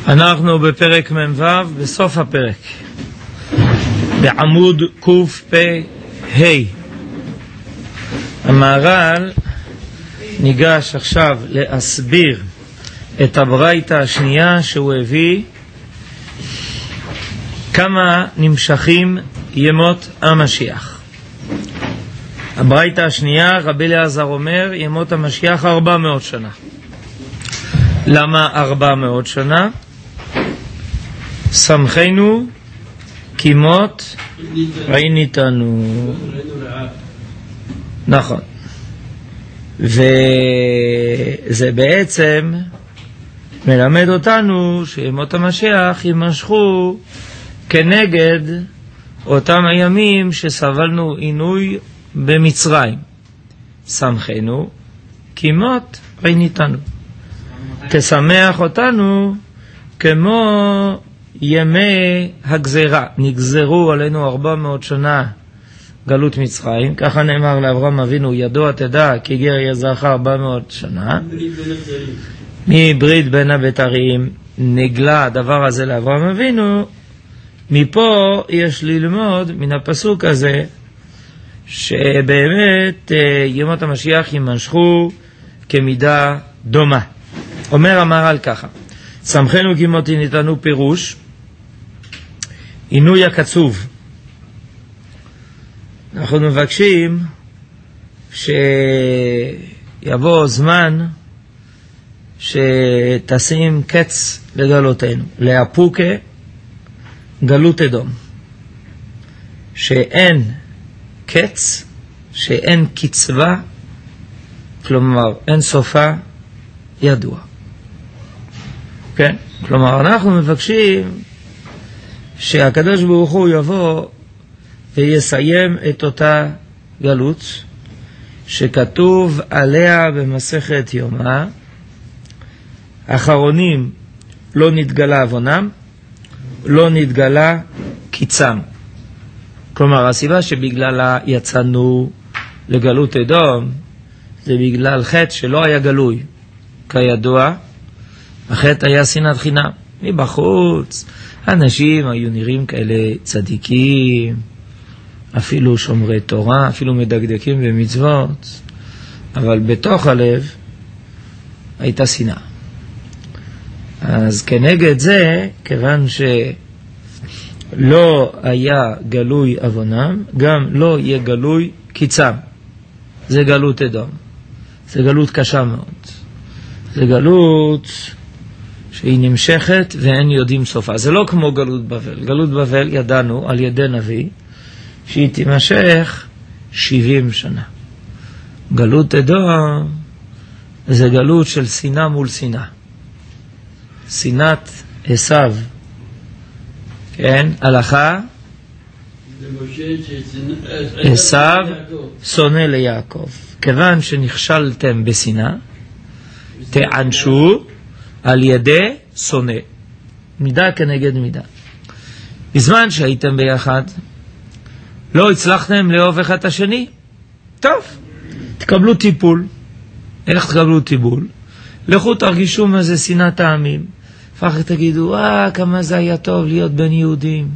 אנחנו בפרק מ"ו, בסוף הפרק, בעמוד קפ"ה. המהר"ל ניגש עכשיו להסביר את הברייתא השנייה שהוא הביא, כמה נמשכים ימות המשיח. הברייתא השנייה, רבי אליעזר אומר, ימות המשיח 400 שנה. למה 400 שנה? שמחנו כמות עיניתנו. נכון. וזה בעצם מלמד אותנו שימות המשיח יימשכו כנגד אותם הימים שסבלנו עינוי במצרים. שמחנו כמות עיניתנו. תשמח אותנו כמו ימי הגזרה. נגזרו עלינו 400 שנה גלות מצרים, ככה נאמר לאברהם אבינו, ידוע תדע כי גר יזרעך 400 שנה. מברית בין הבתרים נגלה הדבר הזה לאברהם אבינו. מפה יש ללמוד מן הפסוק הזה שבאמת ימות המשיח יימשכו כמידה דומה. אומר המהר"ל ככה, שמחנו כמות עיניתנו, פירוש עינוי הקצוב. אנחנו מבקשים שיבוא זמן שתשים קץ לגלותנו, להפוקה גלות אדום, שאין קץ, שאין קצבה, כלומר אין סופה ידוע. כן? כלומר אנחנו מבקשים שהקדוש ברוך הוא יבוא ויסיים את אותה גלות שכתוב עליה במסכת יומא, אחרונים לא נתגלה עוונם, לא נתגלה קיצם. כלומר הסיבה שבגללה יצאנו לגלות אדום זה בגלל חטא שלא היה גלוי. כידוע החטא היה שנאת חינם. מבחוץ אנשים היו נראים כאלה צדיקים, אפילו שומרי תורה, אפילו מדקדקים במצוות, אבל בתוך הלב הייתה שנאה. אז כנגד זה, כיוון שלא היה גלוי עוונם, גם לא יהיה גלוי קיצם. זה גלות אדום. זה גלות קשה מאוד. זה גלות שהיא נמשכת ואין יודעים סופה. זה לא כמו גלות בבל. גלות בבל ידענו על ידי נביא שהיא תימשך 70 שנה. גלות אדום זה גלות של שנאה מול שנאה. שנאת עשיו, כן, הלכה, עשיו שונא ליעקב. כיוון שנכשלתם בשנאה, תענשו על ידי שונא. מידה כנגד מידה. בזמן שהייתם ביחד, לא הצלחתם לאהוב אחד את השני, טוב, תקבלו טיפול. איך תקבלו טיפול? לכו תרגישו מה זה שנאת העמים. אחר תגידו, כמה זה היה טוב להיות בין יהודים.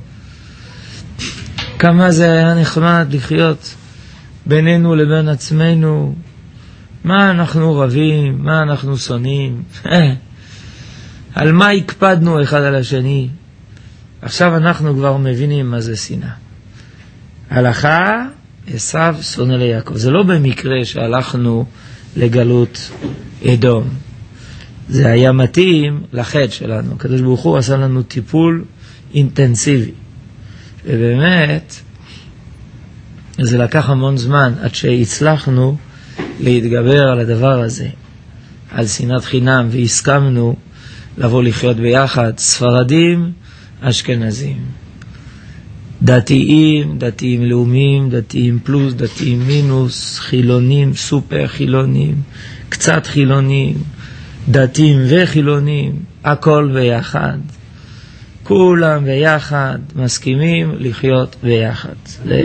כמה זה היה נחמד לחיות בינינו לבין עצמנו. מה אנחנו רבים, מה אנחנו שונאים. על מה הקפדנו אחד על השני. עכשיו אנחנו כבר מבינים מה זה שנאה. הלכה, עשיו שונא ליעקב. זה לא במקרה שהלכנו לגלות אדום. זה היה מתאים לחטא שלנו. הקדוש ברוך הוא עשה לנו טיפול אינטנסיבי. ובאמת, זה לקח המון זמן עד שהצלחנו להתגבר על הדבר הזה, על שנאת חינם, והסכמנו לבוא לחיות ביחד, ספרדים, אשכנזים. דתיים, דתיים לאומיים, דתיים פלוס, דתיים מינוס, חילונים, סופר חילונים, קצת חילונים, דתיים וחילונים, הכל ביחד. כולם ביחד מסכימים לחיות ביחד.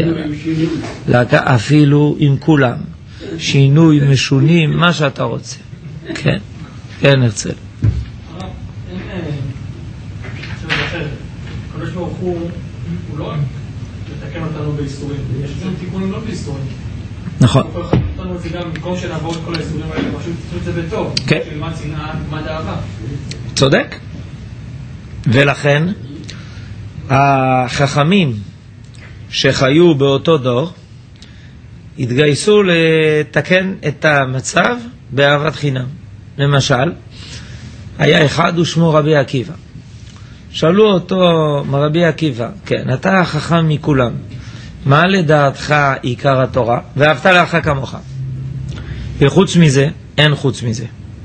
אפילו עם כולם. שינוי, משונים, מה שאתה רוצה. כן, כן, נרצה. הוא לא לתקן אותנו באיסורים, יש גם תיקונים לא באיסורים. נכון. הוא יכול לתקן את זה גם במקום שנעבור את כל האיסורים האלה, פשוט תתנו את זה בטוב. כן. שלמד שנאה, תלמד אהבה. צודק. ולכן, החכמים שחיו באותו דור, התגייסו לתקן את המצב באהבת חינם. למשל, היה אחד ושמו רבי עקיבא. שאלו אותו, רבי עקיבא, כן, אתה החכם מכולם, מה לדעתך עיקר התורה? ואהבת לך כמוך. וחוץ מזה, אין חוץ מזה.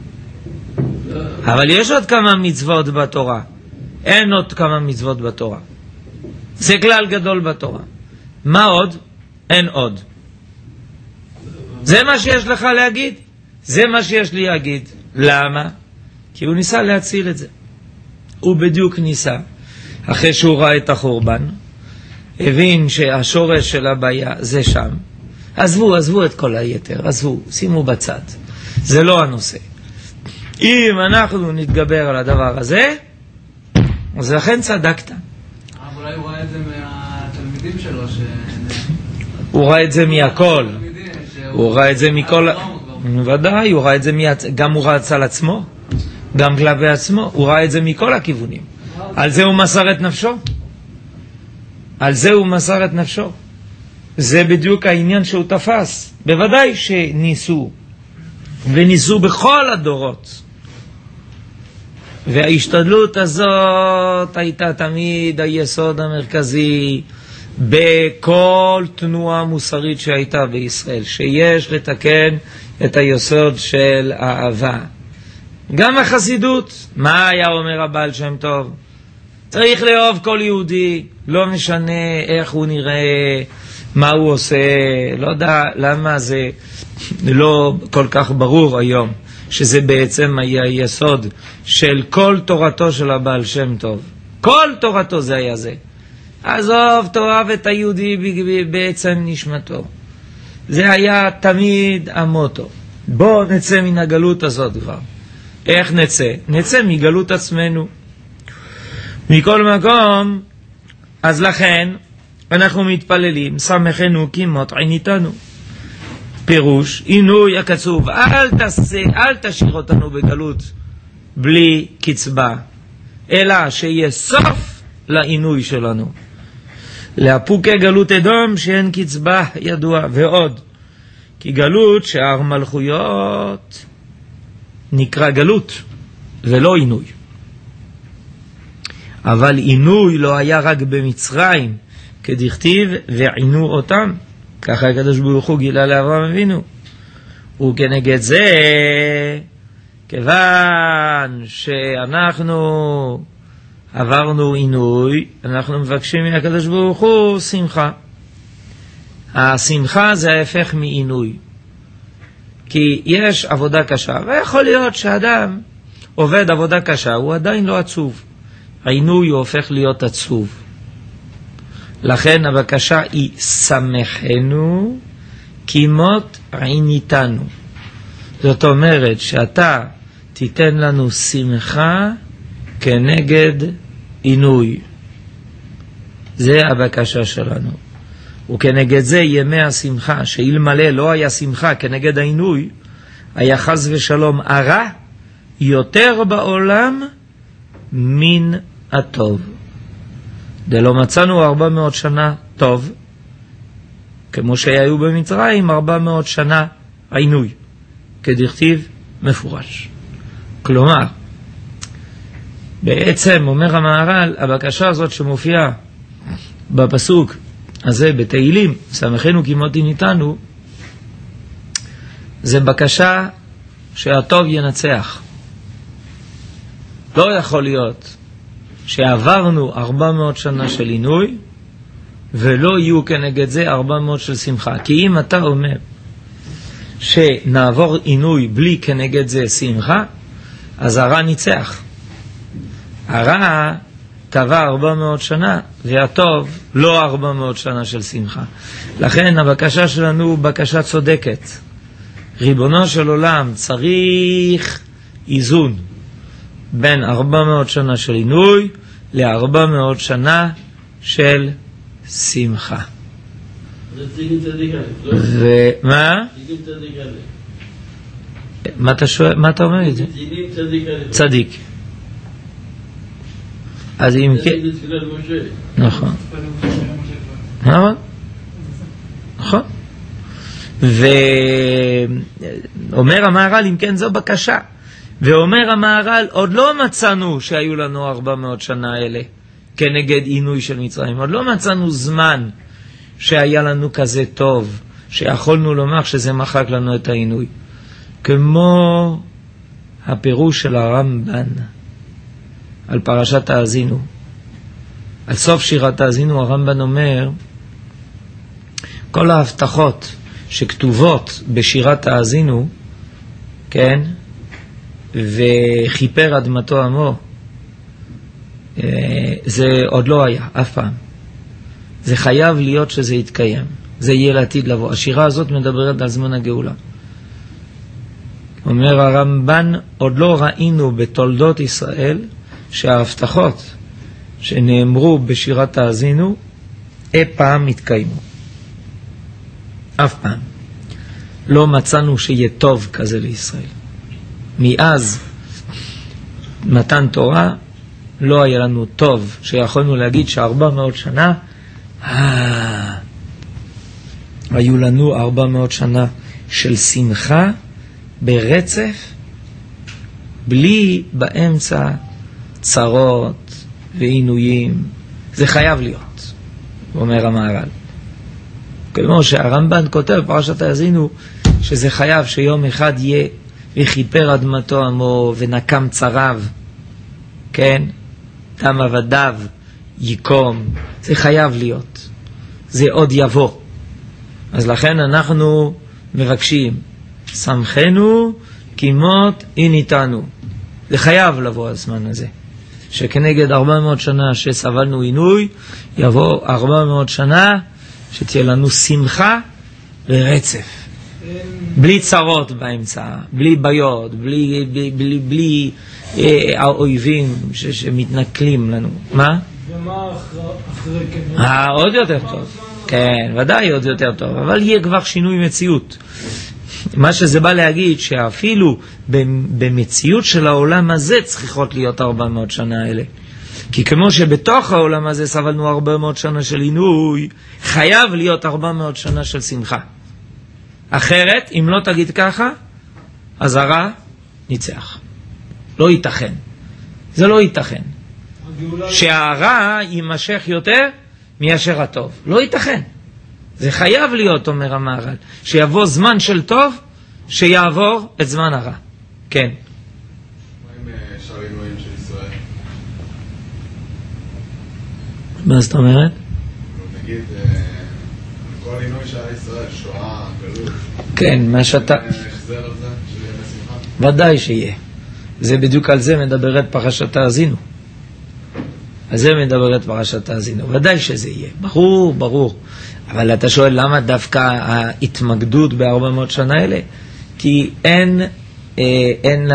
אבל יש עוד כמה מצוות בתורה. אין עוד כמה מצוות בתורה. זה כלל גדול בתורה. מה עוד? אין עוד. זה מה שיש לך להגיד? זה מה שיש לי להגיד. למה? כי הוא ניסה להציל את זה. הוא בדיוק ניסה. אחרי שהוא ראה את החורבן, הבין שהשורש של הבעיה זה שם. עזבו את כל היתר, שימו בצד. זה לא הנושא. אם אנחנו נתגבר על הדבר הזה, אז לכן צדקת. אולי הוא ראה את זה מהתלמידים שלו הוא ראה את זה מהכל. הוא ראה את זה מכל... ודאי, הוא ראה את זה גם הוא ראה על עצמו, גם כלפי עצמו. הוא ראה את זה מכל הכיוונים. על זה הוא מסר את נפשו. על זה הוא מסר את נפשו. זה בדיוק העניין שהוא תפס. בוודאי שניסו. וניסו בכל הדורות. וההשתדלות הזאת הייתה תמיד היסוד המרכזי בכל תנועה מוסרית שהייתה בישראל, שיש לתקן את היסוד של האהבה. גם החסידות, מה היה אומר הבעל שם טוב? צריך לאהוב כל יהודי, לא משנה איך הוא נראה, מה הוא עושה, לא יודע למה זה לא כל כך ברור היום, שזה בעצם היה יסוד של כל תורתו של הבעל שם טוב. כל תורתו זה היה זה. עזוב, תאהב את היהודי בעצם נשמתו. זה היה תמיד המוטו. בוא נצא מן הגלות הזאת כבר. איך נצא? נצא מגלות עצמנו. מכל מקום, אז לכן אנחנו מתפללים, שמחנו כמות עיניתנו. פירוש, עינוי הקצוב, אל תשאיר אותנו בגלות בלי קצבה, אלא שיהיה סוף לעינוי שלנו. להפוקי גלות אדום שאין קצבה ידוע. ועוד, כי גלות שער מלכויות נקרא גלות ולא עינוי. אבל עינוי לא היה רק במצרים, כדכתיב ועינו אותם, ככה הקדוש ברוך הוא גילה לאברהם אבינו. וכנגד זה, כיוון שאנחנו עברנו עינוי, אנחנו מבקשים מהקדוש ברוך הוא שמחה. השמחה זה ההפך מעינוי. כי יש עבודה קשה, ויכול להיות שאדם עובד עבודה קשה, הוא עדיין לא עצוב. העינוי הוא הופך להיות עצוב. לכן הבקשה היא שמחנו כמות עיניתנו. זאת אומרת שאתה תיתן לנו שמחה כנגד עינוי. זה הבקשה שלנו. וכנגד זה ימי השמחה, שאלמלא לא היה שמחה כנגד העינוי, היה חס ושלום הרע יותר בעולם מן הטוב. דלא מצאנו 400 שנה טוב, כמו שהיו במצרים 400 שנה עינוי, כדכתיב מפורש. כלומר, בעצם אומר המהר"ל, הבקשה הזאת שמופיעה בפסוק הזה בתהילים, שמחנו כמות עיניתנו, זה בקשה שהטוב ינצח. לא יכול להיות שעברנו 400 שנה של עינוי ולא יהיו כנגד זה 400 של שמחה. כי אם אתה אומר שנעבור עינוי בלי כנגד זה שמחה, אז הרע ניצח. הרע טבע 400 שנה והטוב לא 400 שנה של שמחה. לכן הבקשה שלנו היא בקשה צודקת. ריבונו של עולם צריך איזון בין 400 שנה של עינוי ל400 שנה של שמחה. ומה? מה אתה שואל? מה אתה אומר את זה? צדיק. אז אם כן... נכון. נכון. ואומר המהר"ל, אם כן זו בקשה. ואומר המהר"ל, עוד לא מצאנו שהיו לנו 400 שנה אלה כנגד עינוי של מצרים. עוד לא מצאנו זמן שהיה לנו כזה טוב, שיכולנו לומר שזה מחק לנו את העינוי. כמו הפירוש של הרמב"ן על פרשת האזינו. על סוף שירת האזינו הרמב"ן אומר, כל ההבטחות שכתובות בשירת האזינו, כן, וכיפר אדמתו עמו, זה עוד לא היה, אף פעם. זה חייב להיות שזה יתקיים. זה יהיה לעתיד לבוא. השירה הזאת מדברת על זמן הגאולה. אומר הרמב"ן, עוד לא ראינו בתולדות ישראל שההבטחות שנאמרו בשירת האזינו אי פעם התקיימו. אף פעם. לא מצאנו שיהיה טוב כזה לישראל. מאז מתן תורה לא היה לנו טוב שיכולנו להגיד ש400 שנה היו לנו 400 שנה של שמחה ברצף, בלי באמצע צרות ועינויים. זה חייב להיות, אומר המהר"ל. כמו שהרמב"ן כותב פרשת האזינו, שזה חייב שיום אחד יהיה וכיפר אדמתו עמו ונקם צריו, כן? דם עבדיו יקום. זה חייב להיות. זה עוד יבוא. אז לכן אנחנו מבקשים, שמחנו כמות איניתנו. זה חייב לבוא הזמן הזה. שכנגד 400 שנה שסבלנו עינוי, יבוא 400 שנה שתהיה לנו שמחה ורצף. בלי צרות באמצע, בלי בעיות, בלי האויבים שמתנכלים לנו. מה? ומה אחרי כן? עוד יותר טוב. כן, ודאי עוד יותר טוב, אבל יהיה כבר שינוי מציאות. מה שזה בא להגיד שאפילו במציאות של העולם הזה צריכות להיות 400 שנה האלה. כי כמו שבתוך העולם הזה סבלנו 400 שנה של עינוי, חייב להיות 400 שנה של שמחה. אחרת, אם לא תגיד ככה, אז הרע ניצח. לא ייתכן. זה לא ייתכן. שהרע יימשך יותר מאשר הטוב. לא ייתכן. זה חייב להיות, אומר המהר"ל, שיבוא זמן של טוב, שיעבור את זמן הרע. כן. מה עם שאר עינויים של ישראל? מה זאת אומרת? נגיד, כל עינוי של ישראל, שואה, גלות. כן, מה שאתה... החזר על זה, שיהיה בשמחה? ודאי שיהיה. זה בדיוק על זה מדברת פרשת האזינו. על זה מדברת פרשת האזינו. ודאי שזה יהיה. ברור, ברור. אבל אתה שואל למה דווקא ההתמקדות ב400 שנה האלה? כי אין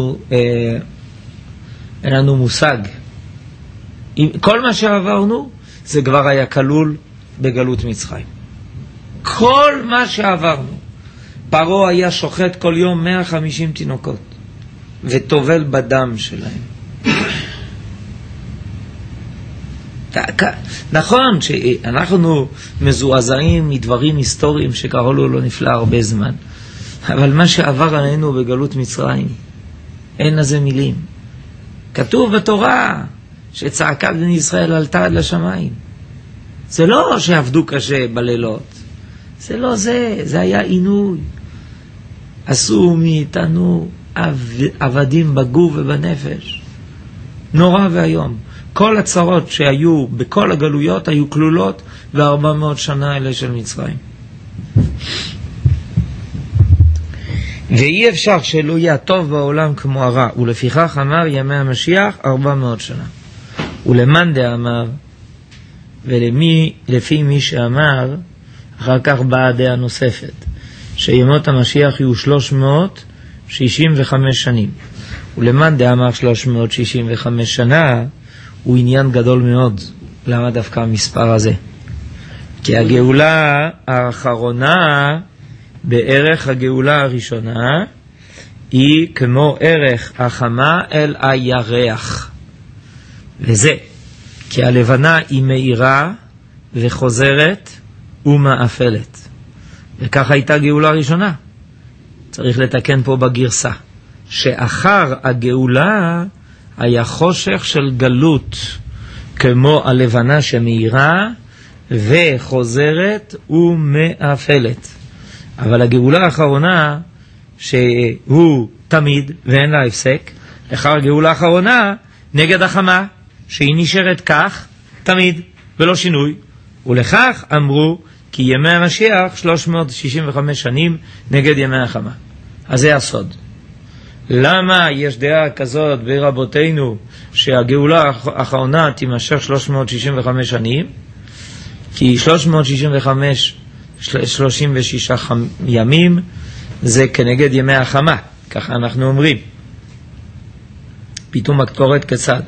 לנו מושג. כל מה שעברנו זה כבר היה כלול בגלות מצרים. כל מה שעברנו. פרעה היה שוחט כל יום 150 תינוקות וטובל בדם שלהם. נכון שאנחנו מזועזעים מדברים היסטוריים שקראו לו לא נפלא הרבה זמן, אבל מה שעבר עלינו בגלות מצרים, אין לזה מילים. כתוב בתורה שצעקה בני ישראל עלתה עד לשמיים. זה לא שעבדו קשה בלילות, זה לא זה, זה היה עינוי. עשו מאיתנו עבדים בגוף ובנפש. נורא והיום. כל הצרות שהיו בכל הגלויות היו כלולות ב400 שנה האלה של מצרים. ואי אפשר שלא יהיה טוב בעולם כמו הרע, ולפיכך אמר ימי המשיח 400 שנה. ולמאן דאמר, ולפי מי שאמר, אחר כך באה דעה נוספת, שימות המשיח יהיו 365 שנים. ולמאן דאמר 365 שנה, הוא עניין גדול מאוד. למה דווקא המספר הזה? כי הגאולה האחרונה בערך הגאולה הראשונה היא כמו ערך החמה אל הירח. וזה כי הלבנה היא מאירה וחוזרת ומאפלת. וככה הייתה גאולה ראשונה. צריך לתקן פה בגרסה. שאחר הגאולה היה חושך של גלות כמו הלבנה שמאירה וחוזרת ומאפלת. אבל הגאולה האחרונה שהוא תמיד ואין לה הפסק, אחר הגאולה האחרונה נגד החמה שהיא נשארת כך תמיד ולא שינוי. ולכך אמרו כי ימי המשיח 365 שנים נגד ימי החמה. אז זה הסוד. למה יש דעה כזאת ברבותינו שהגאולה האחרונה תימשך 365 שנים? כי 36 ימים זה כנגד ימי החמה, ככה אנחנו אומרים. פתאום הקטורת כצד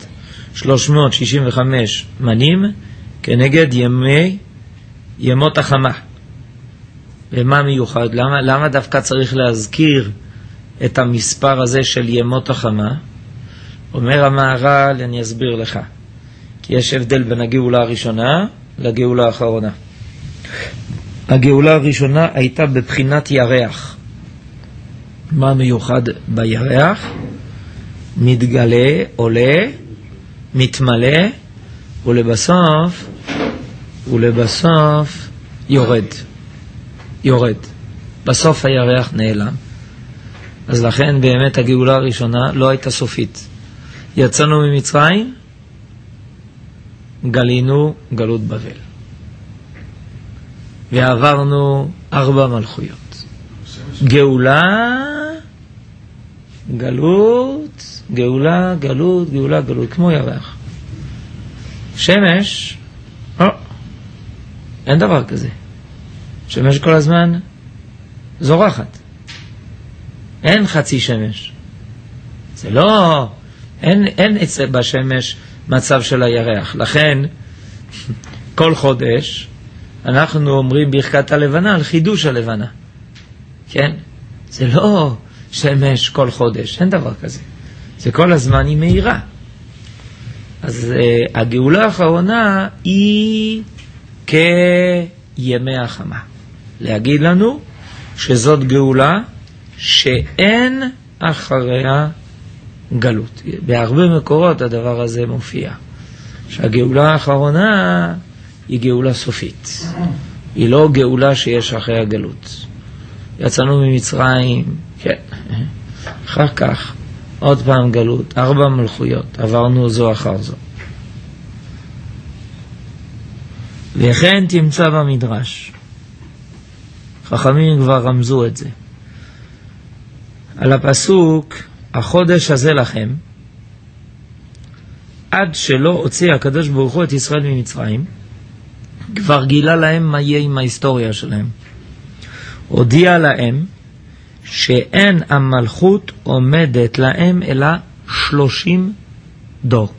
365 מנים כנגד ימות החמה. ומה מיוחד? למה דווקא צריך להזכיר את המספר הזה של ימות החמה? אומר המהר"ל, אני אסביר לך. כי יש הבדל בין הגאולה הראשונה לגאולה האחרונה. הגאולה הראשונה הייתה בבחינת ירח. מה מיוחד בירח? מתגלה, עולה, מתמלא, ולבסוף יורד. בסוף הירח נעלם. אז לכן באמת הגאולה הראשונה לא הייתה סופית. יצאנו ממצרים, גלינו גלות בבל. ועברנו 4 מלכויות. גאולה, גלות, גאולה, גלות, גאולה, גלות, כמו ירח. שמש, אין דבר כזה. שמש כל הזמן זורחת. אין חצי שמש. זה לא, אין בשמש מצב של הירח. לכן, כל חודש, אנחנו אומרים ברכת הלבנה על חידוש הלבנה. כן? זה לא שמש כל חודש, אין דבר כזה. זה כל הזמן היא מהירה. אז הגאולה האחרונה היא כימי החמה. להגיד לנו שזאת גאולה שאין אחריה גלות. בהרבה מקורות הדבר הזה מופיע. שהגאולה האחרונה היא גאולה סופית. היא לא גאולה שיש אחריה גלות. יצאנו ממצרים, כן. אחר כך, עוד פעם גלות, 4 מלכויות. עברנו זו אחר זו. וכן תמצא במדרש. חכמים כבר רמזו את זה. על הפסוק, החודש הזה לכם, עד שלא הוציא הקדוש ברוך הוא את ישראל ממצרים, כבר גילה להם מה יהיה עם ההיסטוריה שלהם. הודיע להם שאין המלכות עומדת להם אלא 30 דור.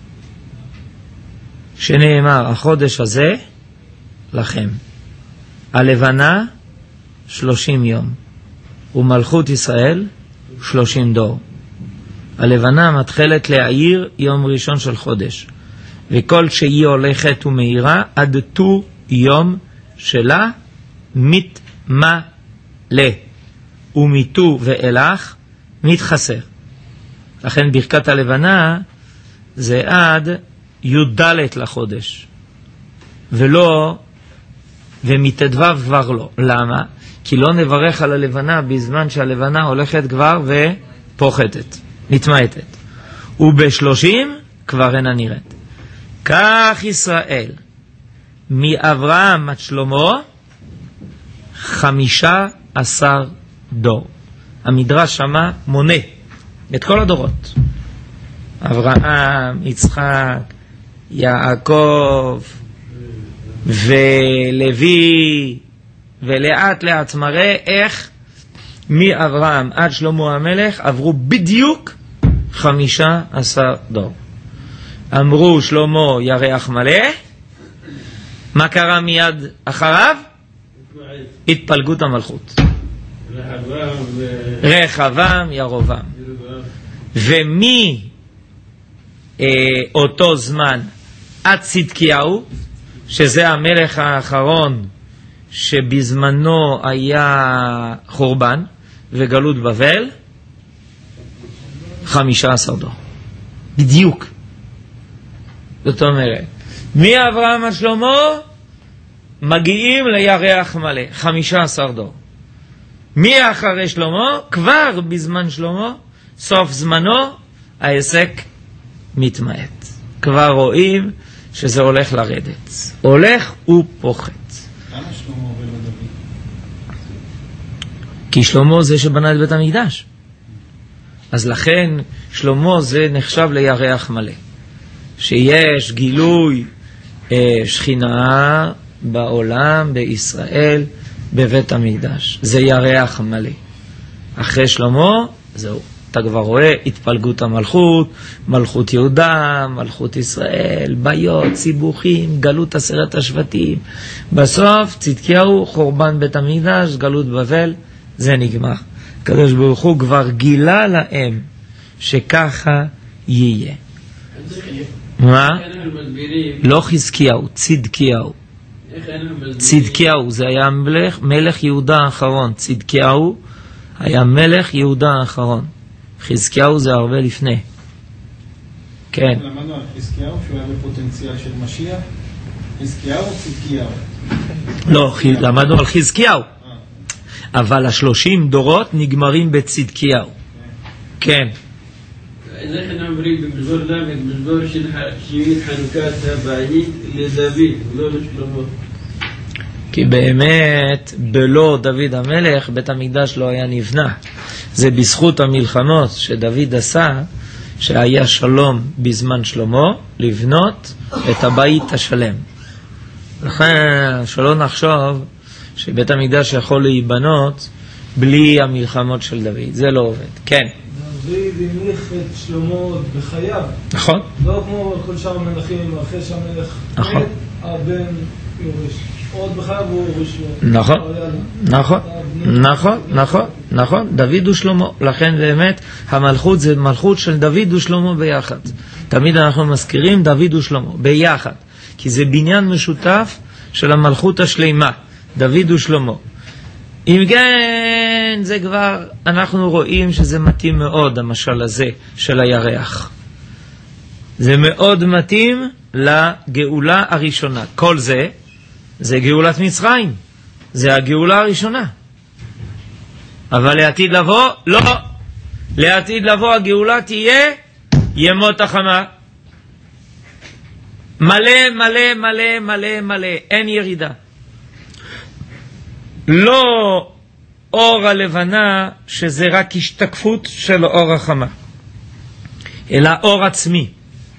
שנאמר, החודש הזה לכם. הלבנה 30 יום. ומלכות ישראל 30 דור. הלבנה מתחלת להעיר יום ראשון של חודש. וכל שהיא הולכת ומהירה עד תו יום שלה מתמלא. ומתו ואילך מתחסר. לכן ברכת הלבנה זה עד י"ד לחודש. ולא, ומתדו כבר לא. למה? כי לא נברך על הלבנה בזמן שהלבנה הולכת כבר ופוחתת, מתמעטת. וב-30 כבר אינה נראית. כך ישראל מאברהם עד שלמה 15 דור. המדרש שמה מונה את כל הדורות. אברהם, יצחק, יעקב ולוי, ולאט לאט מראה איך מאברהם עד שלמה המלך עברו בדיוק 15 דור. אמרו שלמה ירח מלא, מה קרה מיד אחריו? התפלגות המלכות. רחבעם ירבעם. ומאותו זמן עד צדקיהו, שזה המלך האחרון שבזמנו היה חורבן וגלות בבל, 15 דור. בדיוק. זאת אומרת, מאברהם עד שלמה מגיעים לירח מלא, 15 דור. מאחרי שלמה, כבר בזמן שלמה, סוף זמנו, העסק מתמעט. כבר רואים שזה הולך לרדת. הולך ופוחת. למה שלמה עובר לדוד? כי שלמה זה שבנה את בית המקדש. אז לכן שלמה זה נחשב לירח מלא. שיש גילוי שכינה בעולם, בישראל, בבית המקדש. זה ירח מלא. אחרי שלמה, זהו. אתה כבר רואה התפלגות המלכות, מלכות יהודה, מלכות ישראל, בעיות, סיבוכים, גלות 10 השבטים. בסוף צדקיהו, חורבן בית המקדש, גלות בבל, זה נגמר. הקדוש ברוך הוא כבר גילה להם שככה יהיה. מה? לא חזקיהו, צדקיהו. צדקיהו זה היה מלך יהודה האחרון. צדקיהו היה מלך יהודה האחרון. חזקיהו זה הרבה לפני. כן. למדנו על חזקיהו שהוא היה בפוטנציאל של משיח. חזקיהו או צדקיהו? לא, למדנו על חזקיהו. אבל 30 דורות נגמרים בצדקיהו. כן. אז איך נאמרים במזמור ד', מזמור שביעית חנוכת הבית לדוד, לא לשלמה? כי באמת בלא דוד המלך בית המקדש לא היה נבנה. זה בזכות המלחמות שדוד עשה, שהיה שלום בזמן שלמה, לבנות את הבית השלם. לכן שלא נחשוב שבית המקדש יכול להיבנות בלי המלחמות של דוד. זה לא עובד. כן. דוד המליך את שלמה בחייו. נכון. לא כמו כל שאר המלכים, אחרי שהמלך נכון. מת, הבן יורש. עוד בחייו הוא יורש לו. נכון. נכון. נכון. נכון. נכון. דוד ושלמה. לכן באמת המלכות זה מלכות של דוד ושלמה ביחד. תמיד אנחנו מזכירים דוד ושלמה ביחד. כי זה בניין משותף של המלכות השלימה. דוד ושלמה. אם כן, זה כבר, אנחנו רואים שזה מתאים מאוד, המשל הזה של הירח. זה מאוד מתאים לגאולה הראשונה. כל זה, זה גאולת מצרים. זה הגאולה הראשונה. אבל לעתיד לבוא, לא. לעתיד לבוא הגאולה תהיה ימות החמה. מלא, מלא, מלא, מלא, מלא. אין ירידה. לא אור הלבנה שזה רק השתקפות של אור החמה, אלא אור עצמי.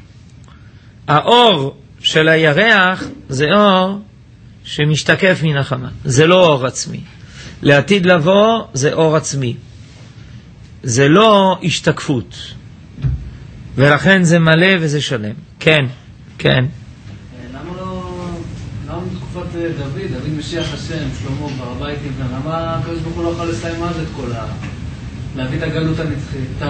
האור של הירח זה אור שמשתקף מן החמה, זה לא אור עצמי. לעתיד לבוא זה אור עצמי, זה לא השתקפות, ולכן זה מלא וזה שלם. כן, כן. דוד משיח השם, שלמה, בר הבית נבנה, למה הקדוש ברוך הוא לא יכול לסיים אז את כל להביא את הגלות הנצחית,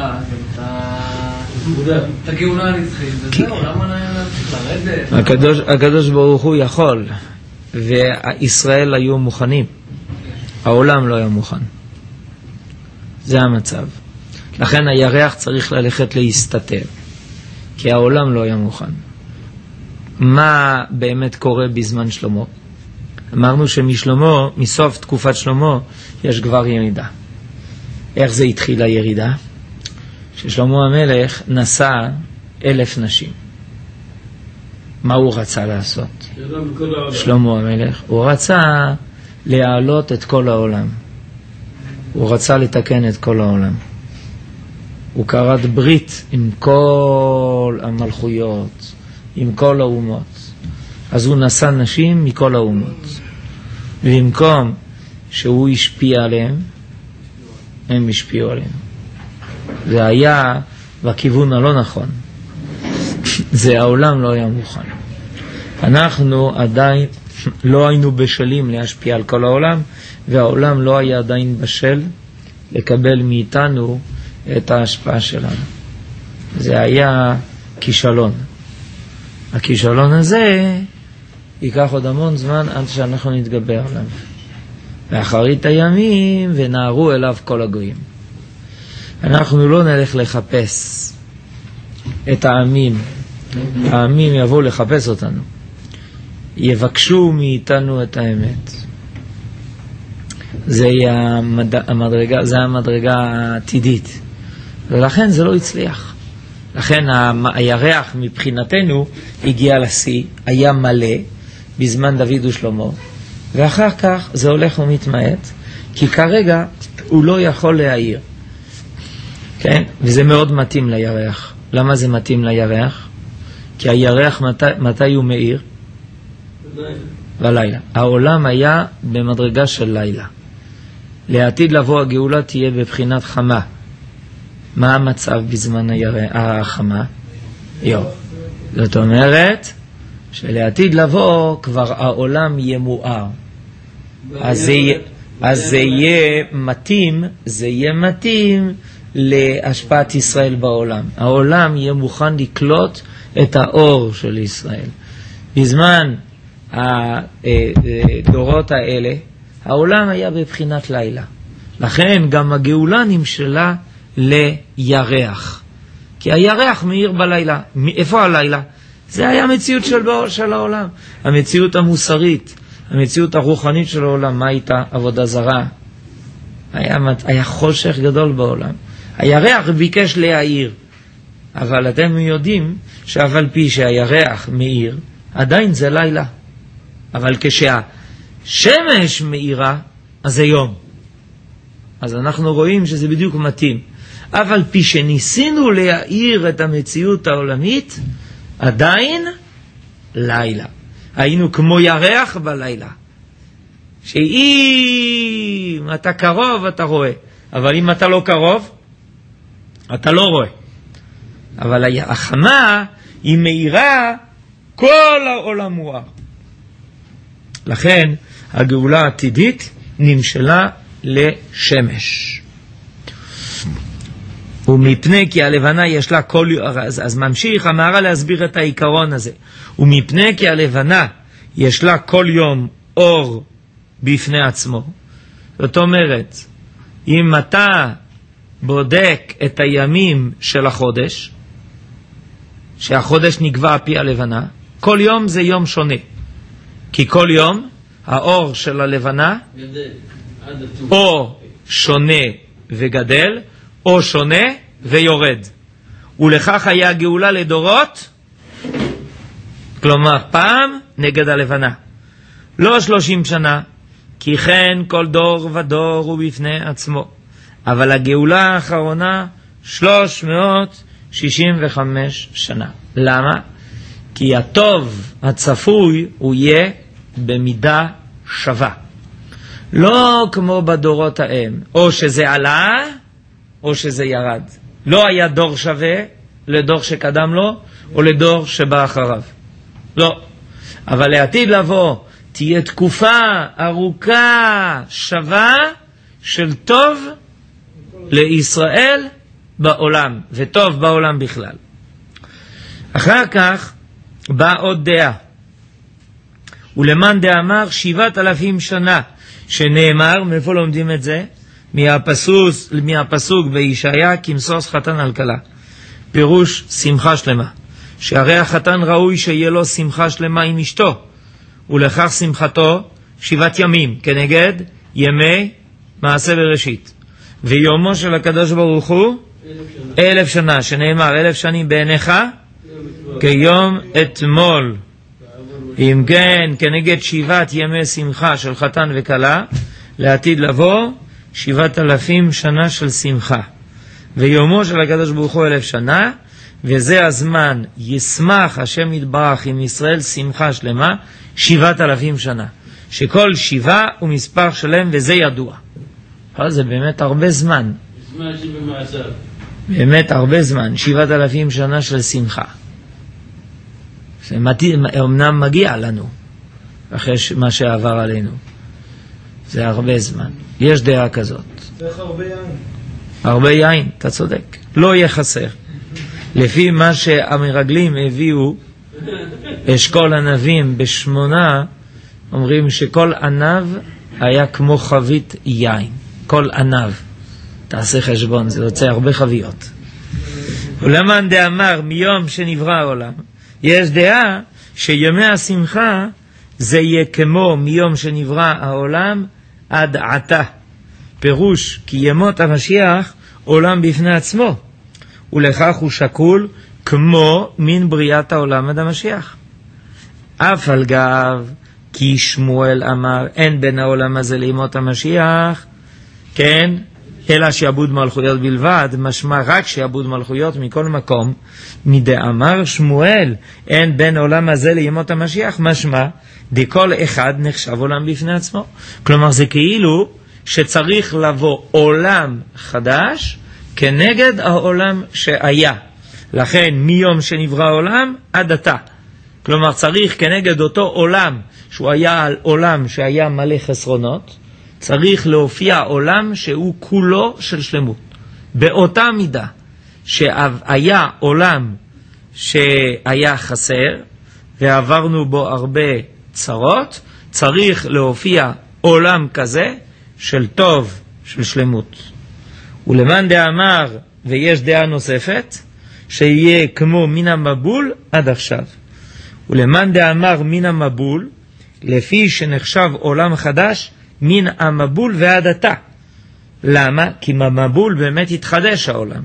את הגאולה הנצחית, וזהו, למה צריך לרדת? הקדוש ברוך הוא יכול, וישראל היו מוכנים, העולם לא היה מוכן. זה המצב. לכן הירח צריך ללכת להסתתר, כי העולם לא היה מוכן. מה באמת קורה בזמן שלמה? אמרנו שמשלמה, מסוף תקופת שלמה, יש כבר ירידה. איך זה התחיל הירידה? ששלמה המלך נשא 1,000 נשים. מה הוא רצה לעשות? שלמה המלך, הוא רצה להעלות את כל העולם. הוא רצה לתקן את כל העולם. הוא קראת ברית עם כל המלכויות, עם כל האומות. אז הוא נשא נשים מכל האומות. ובמקום שהוא השפיע עליהם, הם השפיעו עליהם. זה היה בכיוון הלא נכון. זה העולם לא היה מוכן. אנחנו עדיין לא היינו בשלים להשפיע על כל העולם, והעולם לא היה עדיין בשל לקבל מאיתנו את ההשפעה שלנו. זה היה כישלון. הכישלון הזה ייקח עוד המון זמן עד שאנחנו נתגבר עליו. ואחרית הימים ונערו אליו כל הגויים. אנחנו לא נלך לחפש את העמים. העמים יבואו לחפש אותנו. יבקשו מאיתנו את האמת. זה המדרגה העתידית. ולכן זה לא הצליח. לכן הירח מבחינתנו הגיע לשיא, היה מלא בזמן דוד ושלמה, ואחר כך זה הולך ומתמעט, כי כרגע הוא לא יכול להעיר. כן? וזה מאוד מתאים לירח. למה זה מתאים לירח? כי הירח מתי הוא מאיר? בלילה. העולם היה במדרגה של לילה. לעתיד לבוא הגאולה תהיה בבחינת חמה. מה המצב בזמן החמה? יום. זאת אומרת שלעתיד לבוא כבר העולם יהיה מואר. אז זה יהיה מתאים להשפעת ישראל בעולם. העולם יהיה מוכן לקלוט את האור של ישראל. בזמן הדורות האלה העולם היה בבחינת לילה. לכן גם הגאולה נמשלה לירח. כי הירח מאיר בלילה. איפה הלילה? זה היה המציאות של העולם. המציאות המוסרית, המציאות הרוחנית של העולם. מה הייתה? עבודה זרה. היה חושך גדול בעולם. הירח ביקש להאיר. אבל אתם יודעים שאף על פי שהירח מאיר, עדיין זה לילה. אבל כשהשמש מאירה, אז זה יום. אז אנחנו רואים שזה בדיוק מתאים. אבל פי שניסינו להאיר את המציאות העולמית, עדיין לילה. היינו כמו ירח בלילה. שאם אתה קרוב אתה רואה, אבל אם אתה לא קרוב אתה לא רואה. אבל החמה היא מאירה כל העולם מואר. לכן הגאולה העתידית נמשלה לשמש. ומפני כי הלבנה יש לה כל יום, אז ממשיך המהר"ל להסביר את העיקרון הזה. ומפני כי הלבנה יש לה כל יום אור בפני עצמו. זאת אומרת, אם אתה בודק את הימים של החודש, שהחודש נקבע על פי הלבנה, כל יום זה יום שונה. כי כל יום האור של הלבנה או שונה וגדל, או שונה ויורד. ולכך היה גאולה לדורות, כלומר פעם נגד הלבנה. לא 30 שנה, כי כן כל דור ודור הוא בפני עצמו. אבל הגאולה האחרונה 365 שנה. למה? כי הטוב הצפוי הוא יהיה במידה שווה. לא כמו בדורות ההם, או שזה עלה או שזה ירד. לא היה דור שווה לדור שקדם לו או לדור שבא אחריו. לא. אבל לעתיד לבוא תהיה תקופה ארוכה שווה של טוב לישראל בעולם, וטוב בעולם בכלל. אחר כך בא עוד דעה. ולמאן דאמר 7,000 שנה, שנאמר, מאיפה לומדים את זה? מהפסוק בישעיה, כמשוש חתן על כלה. פירוש שמחה שלמה. שהרי החתן ראוי שיהיה לו שמחה שלמה עם אשתו, ולכך שמחתו 7 ימים, כנגד ימי מעשה בראשית. ויומו של הקדוש ברוך הוא 1,000 שנה, שנאמר 1,000 שנים בעיניך כיום אתמול. אם כן, כנגד 7 ימי שמחה של חתן וכלה, לעתיד לבוא 7,000 שנה של שמחה. ויומו של הקדוש ברוך הוא 1,000 שנה, וזה הזמן ישמח השם יתברך עם ישראל שמחה שלמה 7,000 שנה. שכל 7 הוא מספר שלם, וזה ידוע. זה באמת הרבה זמן. באמת הרבה זמן. 7,000 שנה של שמחה. זה אמנם מגיע לנו, אחרי מה שעבר עלינו. זה הרבה זמן. יש דעה כזאת. צריך הרבה יין. הרבה יין, אתה צודק. לא יהיה חסר. לפי מה שהמרגלים הביאו, אשכול ענבים ב8, אומרים שכל ענב היה כמו חבית יין. כל ענב. תעשה חשבון, זה יוצא הרבה חביות. ולמאן דאמר מיום שנברא העולם, יש דעה שימי השמחה זה יהיה כמו מיום שנברא העולם עד עתה. פירוש כי ימות המשיח עולם בפני עצמו, ולכך הוא שקול כמו מן בריאת העולם עד המשיח. אף על גב כי שמואל אמר אין בין העולם הזה לימות המשיח, כן, אלא שיעבוד מלכויות בלבד, משמע רק שיעבוד מלכויות מכל מקום. מדאמר שמואל אין בין העולם הזה לימות המשיח, משמע דכל אחד נחשב עולם בפני עצמו. כלומר זה כאילו שצריך לבוא עולם חדש כנגד העולם שהיה. לכן מיום שנברא העולם עד עתה. כלומר צריך כנגד אותו עולם שהוא היה על עולם שהיה מלא חסרונות, צריך להופיע עולם שהוא כולו של שלמות. באותה מידה שהיה עולם שהיה חסר ועברנו בו הרבה צרות, צריך להופיע עולם כזה של טוב, של שלמות. ולמאן דאמר, ויש דעה נוספת, שיהיה כמו מן המבול עד עכשיו. ולמאן דאמר מן המבול, לפי שנחשב עולם חדש, מן המבול ועד עתה. למה? כי במבול באמת התחדש העולם.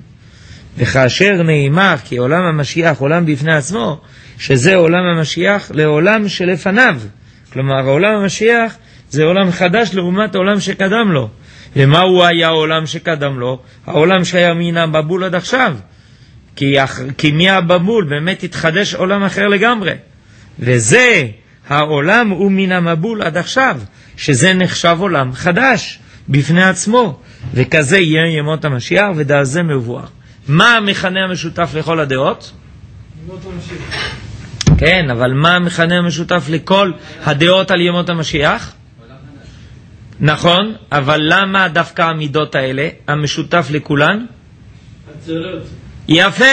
וכאשר נאמר כי עולם המשיח עולם בפני עצמו, שזה עולם המשיח לעולם שלפניו. כלומר העולם המשיח זה עולם חדש לעומת העולם שקדם לו. למה הוא היה העולם שקדם לו? העולם שהיה מן המבול עד עכשיו. כי מהמבול באמת התחדש עולם אחר לגמרי. וזה העולם הוא מן המבול עד עכשיו, שזה נחשב עולם חדש בפני עצמו, וכזה יהיה ימות המשיח, ודע זה מבואר. מה המכנה המשותף לכל הדעות? ימות המשיח. כן, אבל מה המכנה המשותף לכל הדעות על ימות המשיח? נכון, אבל למה דווקא המידות האלה המשותף לכולן? הצורות. יפה.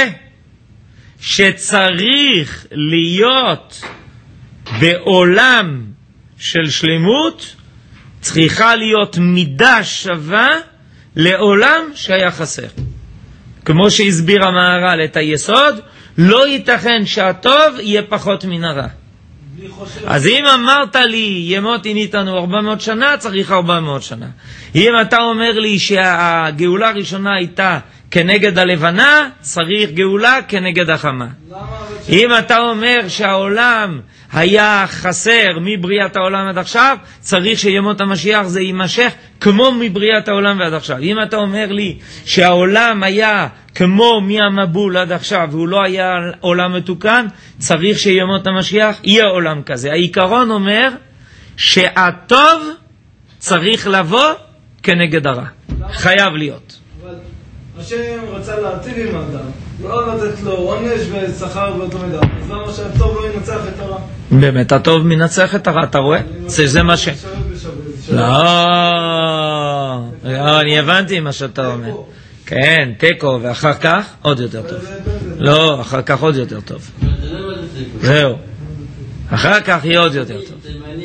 שצריך להיות בעולם של שלמות, צריכה להיות מידה שווה לעולם שהיה חסר. כמו שהסביר המהר"ל את היסוד, לא ייתכן שהטוב יהיה פחות מן הרע. אז אם אמרת לי ימות איתנו 400 שנה, צריך 400 שנה. אם אתה אומר לי שהגאולה הראשונה הייתה כנגד הלבנה, צריך גאולה כנגד החמה. אם אתה אומר שהעולם היה חסר מבריאת העולם עד עכשיו, צריך שימות המשיח זה יימשך כמו מבריאת העולם ועד עכשיו. אם אתה אומר לי שהעולם היה כמו מהמבול עד עכשיו והוא לא היה עולם מתוקן, צריך שימות המשיח יהיה עולם כזה. העיקרון אומר שהטוב צריך לבוא כנגד הרע. חייב להיות. אבל השם רצה להטיב עם האדם, לא לתת לו עונש ושכר באותו מידה. אז למה שהטוב לא ינצח את הרע? באמת הטוב מנצח את הרע, אתה רואה? זה מה ש... לא, אני הבנתי מה שאתה אומר. כן, תיקו, ואחר כך עוד יותר טוב. לא, אחר כך עוד יותר טוב. זהו. אחר כך יהיה עוד יותר טוב.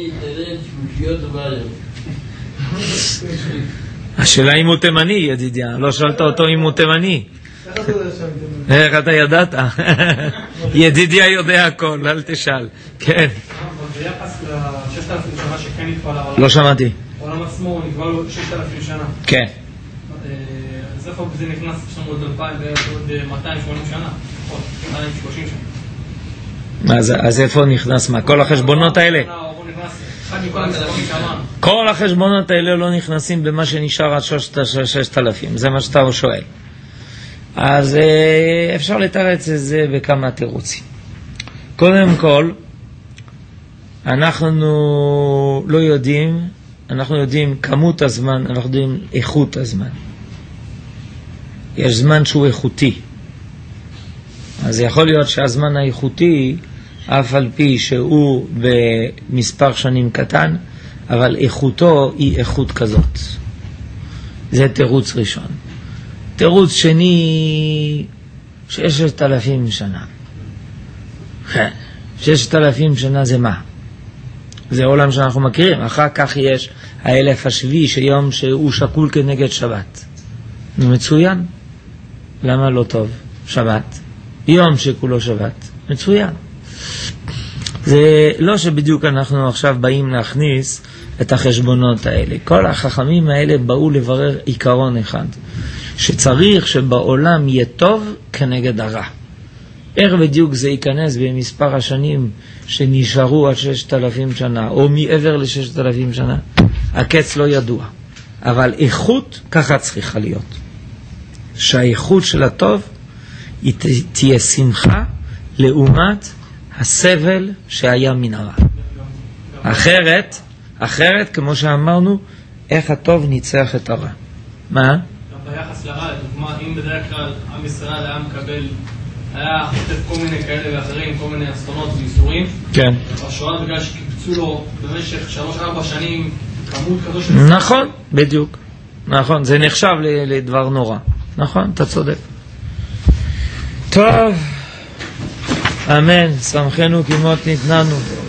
השאלה אם הוא תימני, ידידיה. לא שאלת אותו אם הוא תימני. איך אתה ידעת? ידידיה יודע הכל, אל תשאל. כן. ביחס ל-6,000 שנה שכן נתפל העולם. לא שמעתי. העולם עצמו נקבע לו 6,000 שנה. כן. אז איפה זה נכנס? יש לנו עוד 280 שנה. 230 שנה. אז איפה נכנס מה? כל החשבונות האלה? כל החשבונות האלה לא נכנסים במה שנשאר עד 6,000. זה מה שאתה שואל. אז אפשר לתרץ את זה בכמה תירוצים. קודם כל, אנחנו לא יודעים, אנחנו יודעים כמות הזמן, אנחנו יודעים איכות הזמן. יש זמן שהוא איכותי. אז יכול להיות שהזמן האיכותי אף על פי שהוא במספר שנים קטן, אבל איכותו היא איכות כזאת. זה תירוץ ראשון. תירוץ שני, 6,000 שנה. 6,000 שנה זה מה? זה עולם שאנחנו מכירים. אחר כך יש האלף השביעי, שיום שהוא שקול כנגד שבת. מצוין. למה לא טוב? שבת. יום שכולו שבת. מצוין. זה לא שבדיוק אנחנו עכשיו באים להכניס את החשבונות האלה. כל החכמים האלה באו לברר עיקרון אחד, שצריך שבעולם יהיה טוב כנגד הרע. איך בדיוק זה ייכנס במספר השנים שנשארו עד 6,000 שנה, או מעבר ל6,000 שנה? הקץ לא ידוע. אבל איכות ככה צריכה להיות. שהאיכות של הטוב היא תהיה שמחה לעומת הסבל שהיה מן הרע. אחרת, כמו שאמרנו, איך הטוב ניצח את הרע. מה? גם ביחס לרע, לדוגמה, אם בדרך כלל עם ישראל היה חוטף כל מיני כאלה ואחרים, כל מיני אסונות ואיסורים. כן. השואה בגלל שקיבצו לו במשך 3-4 שנים כמות כזו של... נכון, בדיוק. נכון, זה נחשב לדבר נורא. נכון, אתה צודק. טוב, אמן, שמחנו כמות ניתננו.